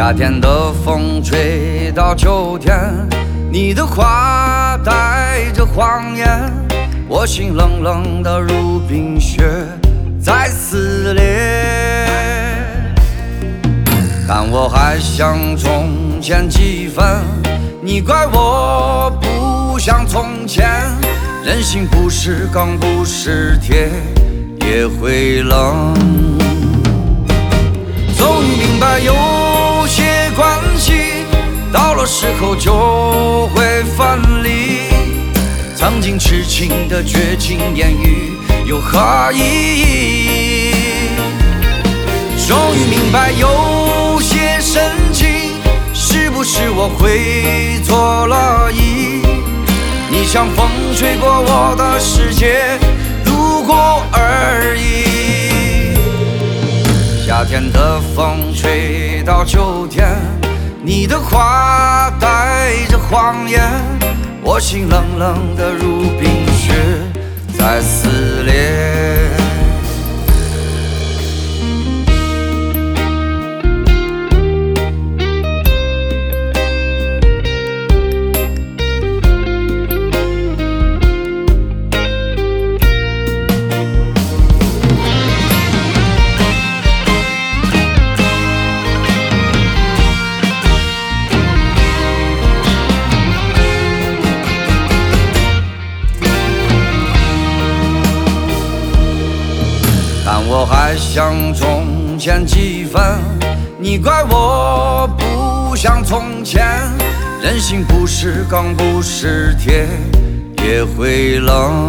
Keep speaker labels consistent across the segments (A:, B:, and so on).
A: 夏天的风吹到秋天，你的话带着谎言，我心冷冷的如冰雪在撕裂。但我还像从前几分，你怪我不像从前，人心不是钢不是铁也会冷。终于明白有些关系到了时候就会分离，曾经痴情的绝情言语有何意义？终于明白有些深情是不是我会错了意，你像风吹过我的世界路过而已。夏天的风吹到秋天，你的话带着谎言，我心冷冷的如冰雪在撕裂。但我还像从前几分，你怪我不像从前，人心不是钢不是铁也会冷。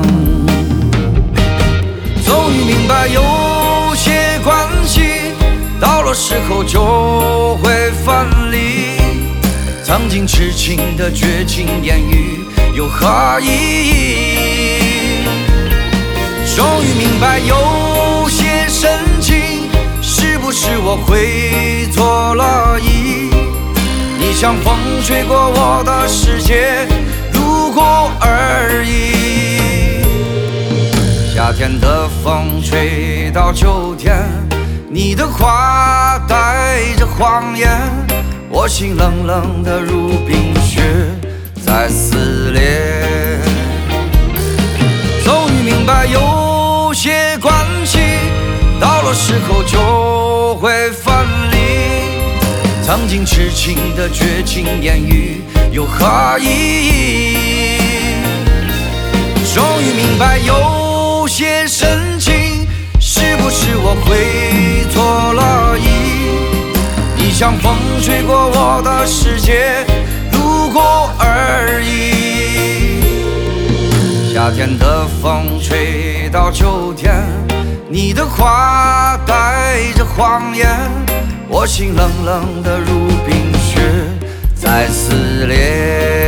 A: 终于明白有些关系到了时候就会分离，曾经痴情的绝情言语有何意义？终于明白有些深情是不是我会错了意，你像风吹过我的世界路过而已。夏天的风吹到秋天，你的话带着谎言，我心冷冷的如冰雪在撕裂。终于明白有些关系到了时候就会分离，曾经痴情的绝情言语有何意义？终于明白有些深情是不是我会错了意，你像风吹过我的世界路过而已。夏天的风吹到秋天，你的话带着谎言，我心冷冷的如冰雪在撕裂。